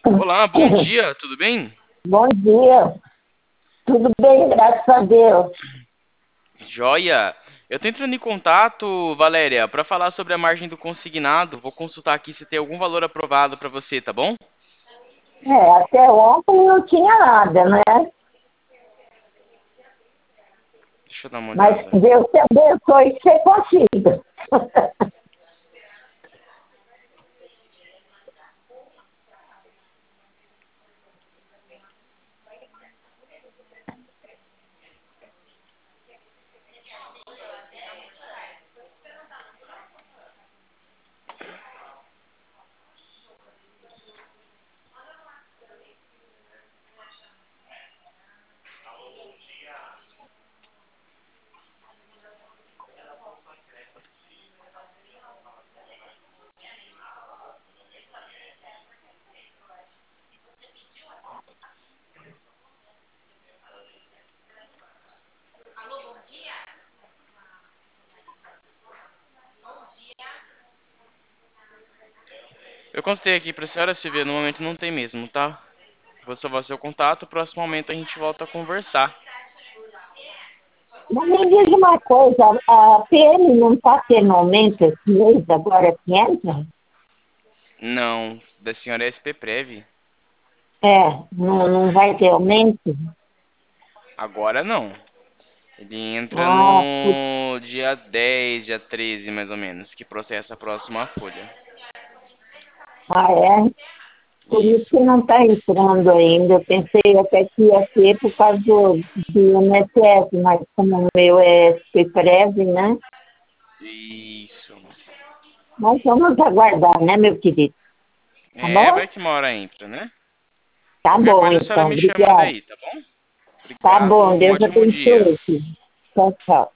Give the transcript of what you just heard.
Olá, bom dia, tudo bem? Bom dia. Tudo bem, graças a Deus. Joia! Eu tô entrando em contato, Valéria, para falar sobre a margem do consignado. Vou consultar aqui se tem algum valor aprovado para você, tá bom? Até ontem não tinha nada, né? Deixa eu dar uma Mas olhada. Deus te abençoe que você consiga. Eu consultei aqui pra senhora, Silvia, no momento não tem mesmo, tá? Vou salvar seu contato, próximo momento a gente volta a conversar. Mas me diz uma coisa, a PM não está tendo aumento esse mês, agora que entra? Não, da senhora é SP Prev. Não vai ter aumento? Agora não. Ele entra Ah, no dia 10, dia 13, mais ou menos, que processa a próxima folha. é? Por isso Isso. que não está entrando ainda. Eu pensei até que ia ser por causa do INSS, mas como o meu é SPPREV, né? Isso. Mas vamos aguardar, né, meu querido? Tá É, bom? vai que uma hora entra, né? Tá Qualquer bom, coisa a senhora então. me chama Obrigada. daí, tá bom? Tá Obrigado, bom. um Deus ótimo dia. abençoe. Tchau, tchau.